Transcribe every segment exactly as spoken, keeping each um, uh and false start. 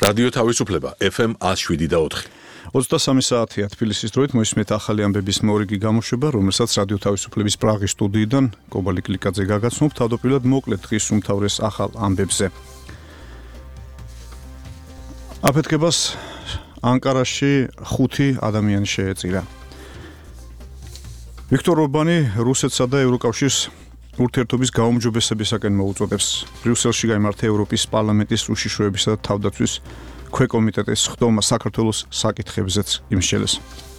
რადიო თავისუფლება ეფ ემ one oh seven და four. ოცდასამი საათია თბილისის დროით მოისმენთ ახალი ამბების მორიგი გამოშვება, რომელსაც რადიო თავისუფლების პრაღის სტუდიიდან კობალი კლიკაძე გაგაცნობთ. თავდაპირველად მოკლედ დღის უმთავრეს ახალ ამბებზე. აფეთქებას ანკარაში ხუთი ადამიანი შეეწირა. ვიქტორ ორბანი რუსეთსა და ევროკავშირს ურთიერთობის გაუმჯობესებისაკენ მოუწოდებს. ბრიუსელში გაიმართა ევროპის პარლამენტის უშიშროებისა და თავდაცვის ქვეკომიტეტის ხდომა საქართველოს საკითხებზეც იმსჯელეს.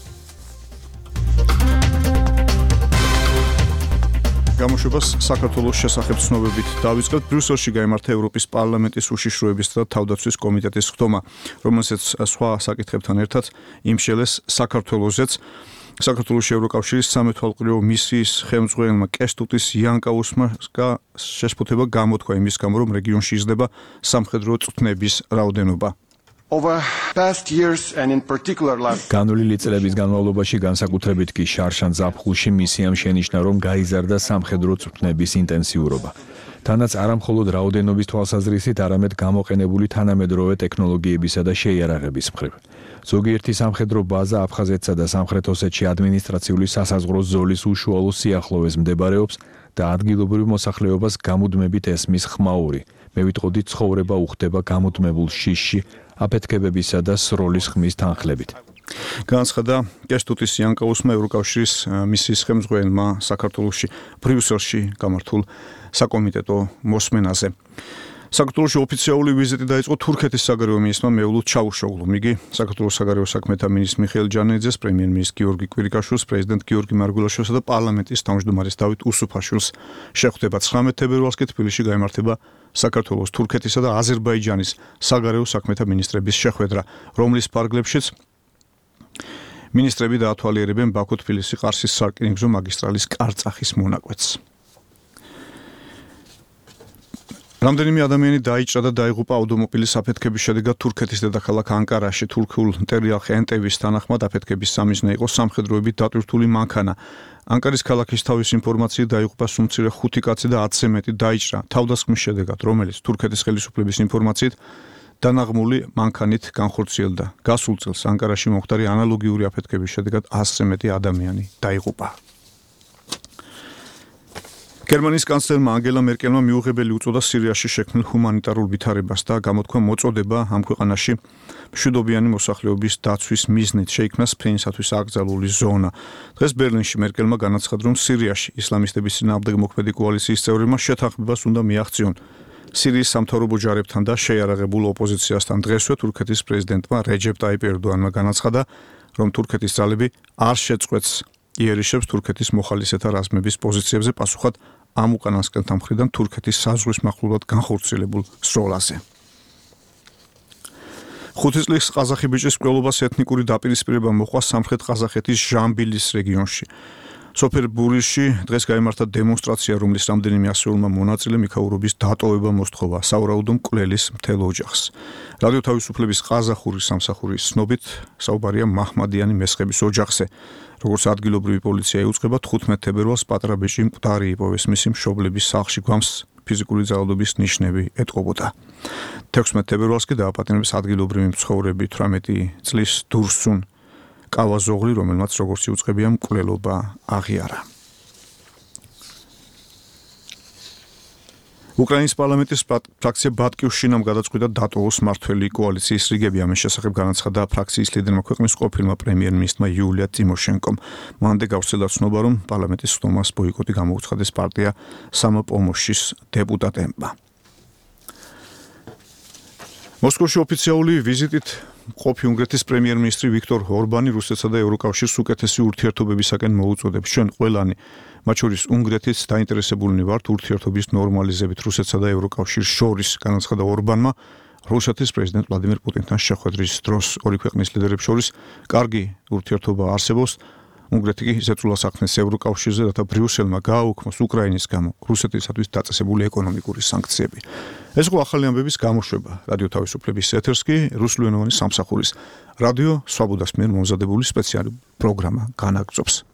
გამოშვებას საქართველოს შესახებ ცნობებით დავიწყებთ. ბრიუსელში გაიმართა ევროპის პარლამენტის უშიშროებისა და თავდაცვის კომიტეტის ხდომა, რომელსაც სხვა საკითხებთან ერთად იმსჯელეს საქართველოსზეც. საქართველოს ევროკავშირის სამეთვალყურეო მისიის ხელმძღვანელმა კესტუტის იანკაუსმა შეშფოთება გამოთქვა იმის გამო, რომ რეგიონში იზრდება სამხედრო წვრთნების რაოდენობა. განვლილი წლების განმავლობაში განსაკუთრებით კი შარშან-ზაფხულში მისიამ შენიშნა, რომ გაიზარდა სამხედრო წვრთნების ინტენსიურობა. თანაც არა მხოლოდ რაოდენობის თვალსაზრისით, არამედ გამოყენებული თანამედროვე ტექნოლოგიებისა და შეიარაღების მხრივ. ზოგიერთი სამხედრო ბაზა აფხაზეთსა და სამხრეთ ოსეთში ადმინისტრაციული სასაზღვრო ზოლის უშუალო სიახლოვეს მდებარეობს და ადგილობრივ მოსახლეობას გამუდმებით ესმის ხმაური. მე ვიტყოდი, ცხოვრება უხდება გამუდმებულ შიშში, აფეთქებებისა და სროლის ხმის თანხლებით. განაცხადა კესტუტის იანკაუსმა ევროკავშირის მისიის ხელმძღვანელმა საქართველოში ბრიუსელში გამართულ საკომიტეტო მოსმენაზე. საქართველოში ოფიციალური ვიზიტი დაიწყო თურქეთის საგარეო მინისტრმა მევლუდ ჩავუშოღლუმ. იგი საქართველოს საგარეო საქმეთა მინისტრ მიხეილ ჯანეიძეს, პრემიერ-მინისტრ გიორგი კვირიკაშვილს, პრეზიდენტ გიორგი მარგველაშვილსა და პარლამენტის თავმჯდომარის დავით უსუფაშვილს შეხვდება. ცხრამეტ თებერვალს კი თბილისში გაიმართება საქართველოს, თურქეთისა და აზერბაიჯანის საგარეო საქმეთა მინისტრების შეხვედრა, რომლის ფარგლებშიც მინისტრები დაათვალიერებენ ბაქო-თბილისი-ყარსის სარკინიგზო მაგისტრალის კარწახის მონაკვეთს. რამდენიმე ადამიანი დაიჭრა და დაიღუპა ავტომობილის აფეთქების შედეგად თურქეთის დედაქალაქ ანკარაში. თურქულ ტერიალ ენტევის თანახმად აფეთქების სამიზნე იყო სამხედროებით დატვირთული მანქანა. ანკარის ქალაქის თავის ინფორმაციით დაიღუპა სუმცირე ხუთი კაცი და ათზე მეტი დაიჭრა თავდასხმის შედეგად, რომელიც თურქეთის ხელისუფლების ინფორმაციით დანაღმული მანქანით განხორციელდა. გასულ წელს ანკარაში მომხდარი ანალოგიური აფეთქების შედეგად ათზე მეტი ადამიანი დაიღუპა. გერმანიის კანცლერმა ანგელა მერკელმა მიუღებელი უწოდა სირიაში შექმნილ ჰუმანიტარულ ვითარებას და გამოთქვა მოწოდება ამ ქვეყანაში მშვიდობიანი მოსახლეობის დაცვის მიზნით შეიქმნა სპეინსათვის აკრძალული ზონა. დღეს ბერლინში მერკელმა განაცხადა, რომ სირიაში ისლამისტების წინააღმდეგ მოქმედი კოალიციის წევრებმა შეთანხმებას უნდა მიაღწიონ სირიის სამთავრობო ჯარებთან და შეიარაღებულ ოპოზიციასთან. დღესვე თურქეთის პრეზიდენტმა რეჯეპ ტაიპ ერდოანმა განაცხადა, რომ თურქეთის ძალები არ შეწყვეტს იერიშებს თურქეთის მოხალისეთა რაზმების პოზიციებზე, პასუხად ამ უკანასკნელთა მხრიდან თურქეთის საზღვრის მახლობლად განხორციელებულ სროლაზე. ხუთი წლის ყაზახი ბიჭის მკვლელობას ეთნიკური დაპირისპირება მოყვა სამხრეთ ყაზახეთის ჟამბილის რეგიონში. სოფელ ბურიში დღეს გაიმართა დემონსტრაცია, რომლის რამდენიმე ასეულმა მონაწილემ იქაურობის დატოვება მოსთხოვა საურაუდო მკვლელის მთელ ოჯახს. რადიო თავისუფლების ყაზახური სამსახურის ცნობით საუბარია მაჰმადიანი მესხების ოჯახზე. როგორც ადგილობრივი პოლიცია ეუწყება, თხუთმეტ თებერვალს პატარა ბიჭი მკვდარი იპოვეს, მისი მშობლების სახლში გვამს ფიზიკური ძალადობის ნიშნები ეტყობოდა. თექვსმეტ თებერვალს კი დააპატიმრეს ადგილობრივი მცხოვრები თვრამეტი წლის დურსუნ კავაზოღლი, რომელმაც როგორც იუწყებია მკვლელობა აღიარა. უკრაინის პარლამენტის ფრაქცია ბატკივშინამ გადაწყვიტა დატოვოს მართველი კოალიციის რიგები. ამის შესახებ განაცხადა ფრაქციის ლიდერმა ქვეყნის ყოფილმა პრემიერ-მინისტრმა იულია ტიმოშენკომ. მანამდე გავრცელდა ცნობა, რომ პარლამენტის ხდომას ბოიკოტი გამოუცხადეს პარტია სამოპომოშის დეპუტატებმა. მოსკოვში ოფიციალური ვიზიტით ყოფი უნგრეთის პრემიერ-მინისტრი ვიქტორ ორბანი რუსეთსა და ევროკავშირს უკეთესი ურთიერთობებისაკენ მოუწოდებს. ჩვენ ყველანი, მათ შორის უნგრეთიც დაინტერესებულნი ვართ ურთიერთობის ნორმალიზებით რუსეთსა და ევროკავშირს შორის, განაცხადა ორბანმა რუსეთის პრეზიდენტ ვლადიმერ პუტინთან შეხვედრის დროს. ორი ქვეყნის ლიდერებს შორის კარგი ურთიერთობა არსებობს. უნგრეთი კი ზეწოლას ახდენს ევროკავშირზე, რათა ბრიუსელმა გააუქმოს უკრაინის გამო რუსეთისათვის დაწესებული ეკონომიკური სანქციები. ეს იყო ახალი ამბების გამოშვება. რადიო თავისუფლების ეთერს კი რუსულენოვანი სამსახურის რადიო სვაბოდას მიერ მომზადებული სპეციალური პროგრამა განაგრძობს.